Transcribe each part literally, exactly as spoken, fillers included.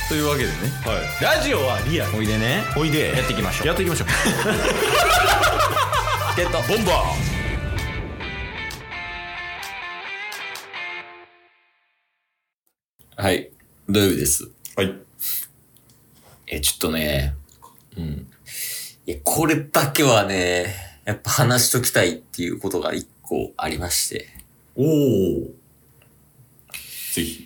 というわけでね、 はい、ラジオはリアル。 おいでね、 おいでやっていきましょう。 やっていきましょうゲットボンバー。はい、土曜日です。 はい。 え、ちょっとね、 うん。 いや、これだけはね、やっぱ話しときたいっていうことが一個ありまして。 おー。ぜひ。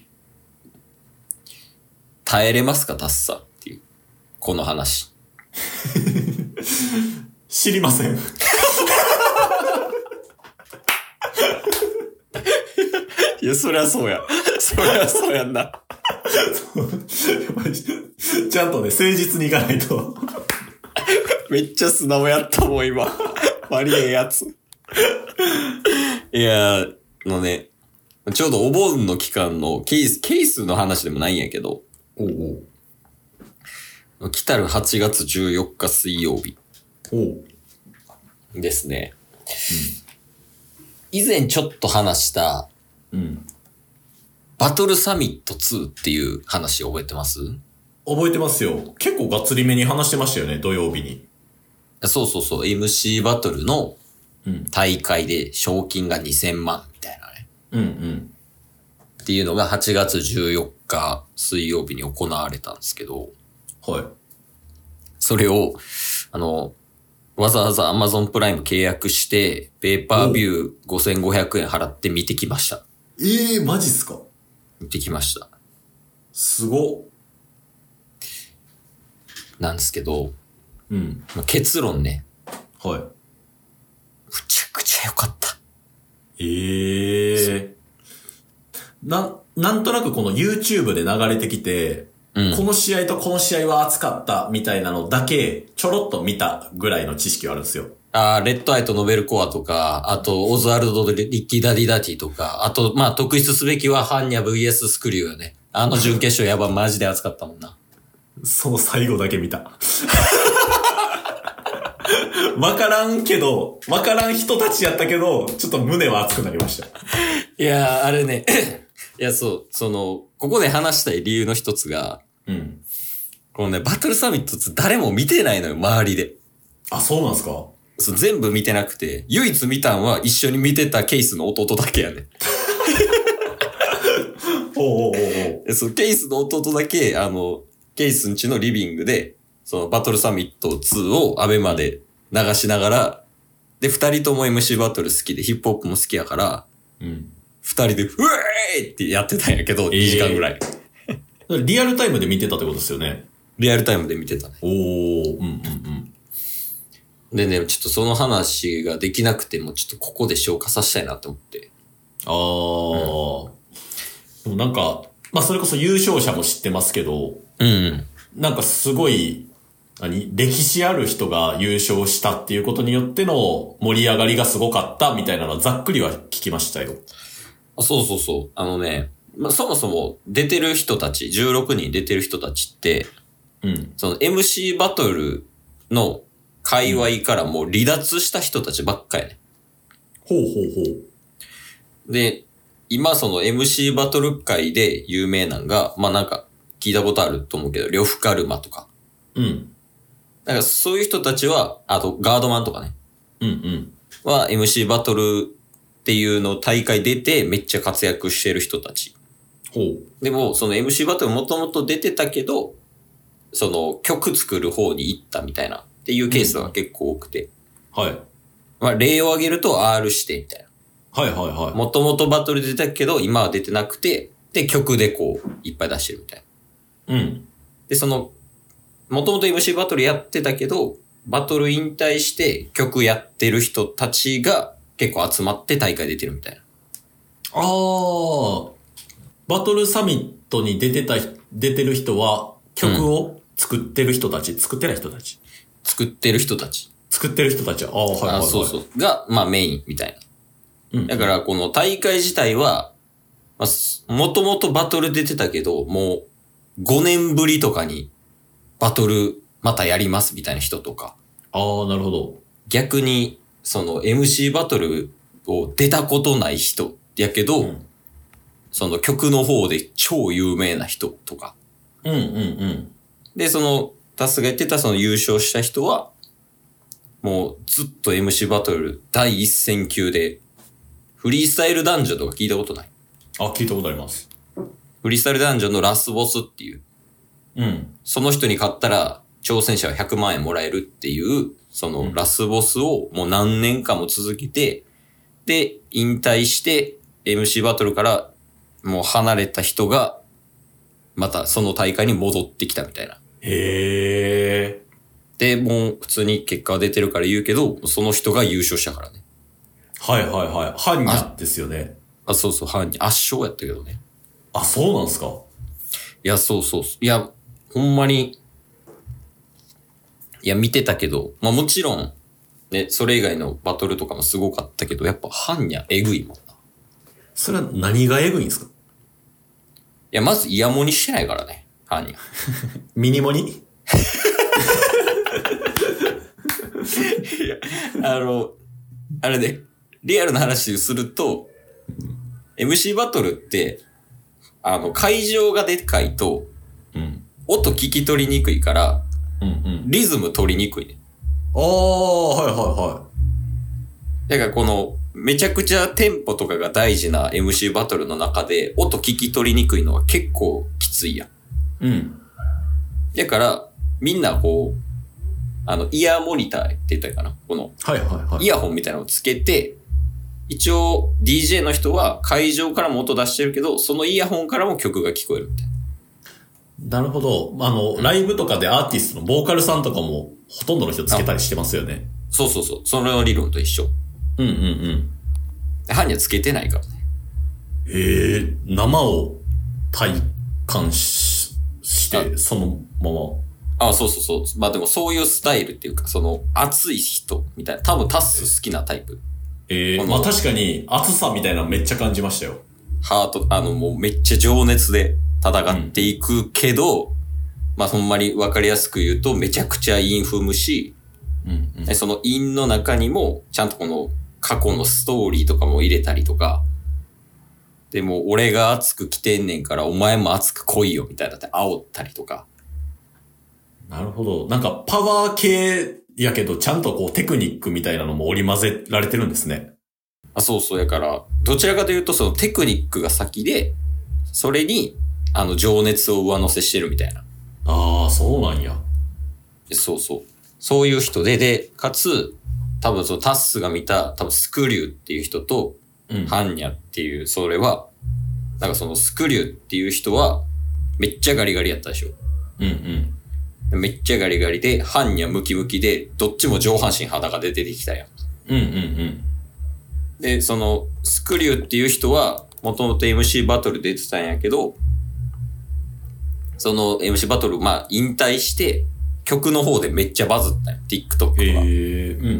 耐えれますか、タッサっていう。この話。 知りません。 いや、そりゃそうや。そりゃそうやんな。 やっぱりちゃんとね、誠実にいかないと。 めっちゃ素直やったもん、今。悪いやつ。いや、のね、ちょうどお盆の期間のケース、ケースの話でもないんやけど、 おうおう来たるはちがつじゅうよっか水曜日。 おうですね。うん、以前ちょっと話した、 うん、 バトルサミットツーっていう話覚えてます？ 覚えてますよ。結構がっつりめに話してましたよね、土曜日に。 そうそうそう、エムシー バトルの大会で賞金がにせんまんみたいなね。 うんうん。 っていうのがはちがつじゅうよっか水曜日に行われたんですけど。 はい。 それを、あの、わざわざ Amazon プライム契約して、ペーパービューごせんごひゃくえん払って見てきました。 ええー、マジっすか？ 見てきました。 すごっ。 なんですけど、 うん。 まあ、結論ね。 はい。 むちゃくちゃ良かった。 ええー。な、なんとなくこの YouTube で流れてきて、うん、この試合とこの試合は熱かったみたいなのだけちょろっと見たぐらいの知識はあるんですよ。 ああ、レッドアイとノベルコアとか、あとオズワルド・リッキー・ダディ・ダティとか、あとまあ特筆すべきはハンニャ ブイエス スクリューよね。あの準決勝やばマジで熱かったもんな。 その最後だけ見た。わからんけど、わからん人たちやったけど、ちょっと胸は熱くなりました。 いやー、あれね、いやそう、その、ここで話したい理由の一つが、 うん。 このね、バトルサミットって誰も見てないのよ、周りで。 あ、そうなんすか？ そう、全部見てなくて、唯一見たんは一緒に見てたケイスの弟だけやね。 おうおうおうおう。 そう、ケイスの弟だけ、あの、ケイスんちのリビングで、そのバトルサミットツーをアベマで流しながら、で、二人とも エムシー バトル好きで、ヒップホップも好きやから、うん。二人で、ふえーってやってたんやけど、えー、にじかんぐらい。 リアルタイムで見てたってことですよね。 リアルタイムで見てたね。 おー、うんうんうん。でね、ちょっとその話ができなくても、ちょっとここで消化させたいなと思って。 あー。うん、でもなんか、まあそれこそ優勝者も知ってますけど、 うん、うん。 なんかすごい、何歴史ある人が優勝したっていうことによっての盛り上がりがすごかったみたいなのはざっくりは聞きましたよ。 そうそうそう。あのね、まあ、そもそも出てる人たち、じゅうろくにん出てる人たちって、うん。その エムシー バトルの界隈からもう離脱した人たちばっかやね。 ほうほうほう。で、今その エムシー バトル界で有名なんが、まあなんか聞いたことあると思うけど、呂布カルマとか。うん。だからそういう人たちは、あとガードマンとかね。うんうん。は エムシー バトルっていうの大会出てめっちゃ活躍してる人たち。ほう。でも、その エムシー バトルもともと出てたけど、その曲作る方に行ったみたいなっていうケースが結構多くて。うん、はい。まあ、例を挙げると R 指定みたいな。はいはいはい。もともとバトル出てたけど、今は出てなくて、で、曲でこう、いっぱい出してるみたいな。うん。で、その、もともと エムシー バトルやってたけど、バトル引退して曲やってる人たちが結構集まって大会出てるみたいな。 あー。バトルサミットに出てた、出てる人は曲を作ってる人たち、うん、作ってない人たち。 作ってる人たち。 作ってる人たち。ああ、はいはいはい。あ、 そうそう。が、まあメインみたいな。うん。だからこの大会自体は、まあ、もともとバトル出てたけど、もうごねんぶりとかにバトルまたやりますみたいな人とか。 ああ、なるほど。 逆に、その エムシー バトルを出たことない人やけど、うん、その曲の方で超有名な人とか。 うんうんうん。 で、その、タスが言ってたその優勝した人は、もうずっと エムシー バトル第一線級で、フリースタイルダンジョンとか聞いたことない？ あ、聞いたことあります。 フリースタイルダンジョンのラスボスっていう。 うん。 その人に勝ったら、挑戦者はひゃくまんえんもらえるっていう、そのラスボスをもう何年間も続けて、で、引退して エムシー バトルからもう離れた人が、またその大会に戻ってきたみたいな。 へー。 で、もう普通に結果は出てるから言うけど、その人が優勝したからね。 はいはいはい。ハンニャですよね。 あ、そうそう、ハンニャ。圧勝やったけどね。 あ、そうなんすか？ いや、そうそう。いや、ほんまに、いや、見てたけど、まあもちろん、ね、それ以外のバトルとかもすごかったけど、やっぱハンニャえぐいもんな。 それは何がえぐいんですか？いや、まずイヤモニしてないからね、ハンニャ。 ミニモニいや、あの、あれで、リアルな話すると、エムシー バトルって、あの、会場がでかいと、うん、音聞き取りにくいから、うんうん、リズム取りにくいね。 ああ、はいはいはい。 だからこの、めちゃくちゃテンポとかが大事な エムシー バトルの中で、音聞き取りにくいのは結構きついやん。うん。だから、みんなこう、あの、イヤーモニターって言ったらいいかな？この、 はいはいはい。 イヤホンみたいなのをつけて、一応 ディージェー の人は会場からも音出してるけど、そのイヤホンからも曲が聞こえるみたいな。なるほど。あの、うん、ライブとかでアーティストのボーカルさんとかもほとんどの人つけたりしてますよね。 そうそうそう。その理論と一緒。 うんうんうん。 ハンニャつけてないからね。 へえ、生を体感し、して、そのまま。 ああ、そうそうそう。まあでもそういうスタイルっていうか、その熱い人みたいな。多分タッス好きなタイプ。 ええー、まあ確かに熱さみたいなのめっちゃ感じましたよ。 ハート、あのもうめっちゃ情熱で戦っていくけど、うん、まあほんまにわかりやすく言うとめちゃくちゃ韻踏むし、うんうん、その韻の中にもちゃんとこの過去のストーリーとかも入れたりとか、でも俺が熱く来てんねんからお前も熱く来いよみたいなって煽ったりとか。 なるほど。なんかパワー系やけどちゃんとこうテクニックみたいなのも織り交ぜられてるんですね。 あ、そうそう。やから、どちらかというとそのテクニックが先で、それにあの情熱を上乗せしてるみたいな。 ああ、そうなんや。 そうそう。そういう人で、で、かつ、多分そのタッスが見た多分スクリューっていう人と、うん、ハンニャっていう、それは、なんかそのスクリューっていう人は、めっちゃガリガリやったでしょ。うんうん。めっちゃガリガリで、ハンニャムキムキで、どっちも上半身裸で出てきたやん。うんうんうん。で、その、スクリューっていう人は、もともと エムシー バトル出てたんやけど、その エムシー バトル、まあ、引退して、曲の方でめっちゃバズったんよ。TikTok とか。へー。うんうんうん。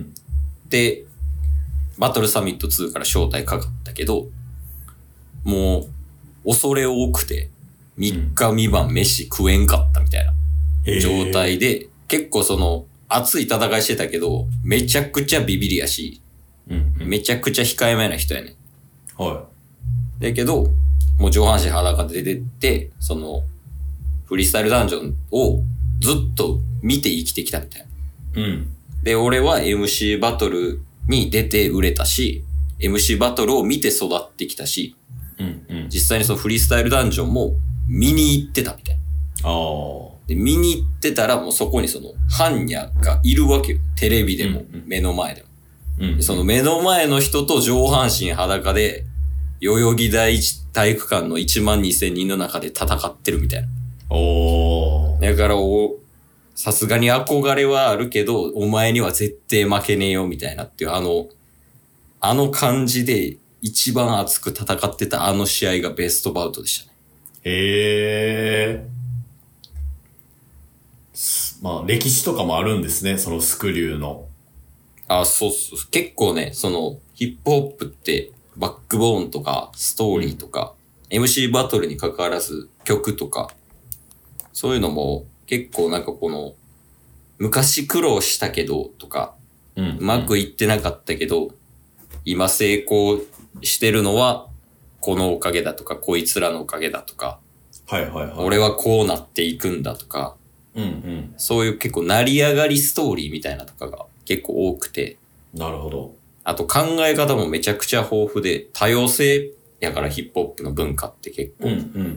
で、バトルサミットツーから招待かかったけど、もう、恐れ多くて、みっかみばん飯食えんかったみたいな状態で、結構その、熱い戦いしてたけど、めちゃくちゃビビりやし、うんうん、めちゃくちゃ控えめな人やねん。はい。だけど、もう上半身裸で出てって、その、フリースタイルダンジョンをずっと見て生きてきたみたいな。うん。で、俺は エムシー バトルに出て売れたし、エムシー バトルを見て育ってきたし、うんうん、実際にそのフリースタイルダンジョンも見に行ってたみたいな。あで見に行ってたらもうそこにその、ハンニャがいるわけよ。テレビでも、うんうん、目の前でも、うんうん。その目の前の人と上半身裸で、代々木第一体育館のいちまんにせんにんの中で戦ってるみたいな。おー。だからお、さすがに憧れはあるけど、お前には絶対負けねえよみたいなっていう、あの、あの感じで一番熱く戦ってたあの試合がベストバウトでしたね。へー。まあ、歴史とかもあるんですね、そのスクリューの。あ、そうそう。結構ね、その、ヒップホップって、バックボーンとか、ストーリーとか、うん、エムシー バトルに関わらず、曲とか、そういうのも、結構なんかこの、昔苦労したけど、とか、うん、うまくいってなかったけど、今成功してるのは、このおかげだとか、こいつらのおかげだとか、 はいはいはい。 俺はこうなっていくんだとか、 うんうん。 そういう結構成り上がりストーリーみたいなとかが結構多くて。 なるほど。 あと考え方もめちゃくちゃ豊富で、多様性やからヒップホップの文化って結構。 うんうん。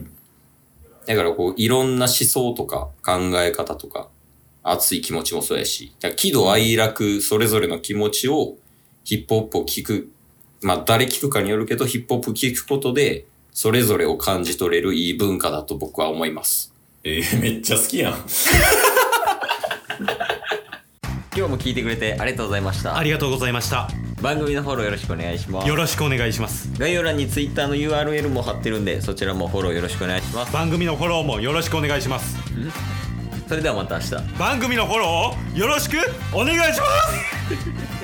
だからこういろんな思想とか考え方とか、熱い気持ちもそうやし、喜怒哀楽それぞれの気持ちをヒップホップを聞く、まあ誰聞くかによるけどヒップホップ聞くことでそれぞれを感じ取れるいい文化だと僕は思います。 えー、めっちゃ好きやん。 今日も聞いてくれてありがとうございました。 ありがとうございました。 番組のフォローよろしくお願いします。 よろしくお願いします。 概要欄に Twitter の ユーアールエル も貼ってるんで、そちらもフォローよろしくお願いします。 番組のフォローもよろしくお願いします。 それではまた明日。 番組のフォローをよろしくお願いします。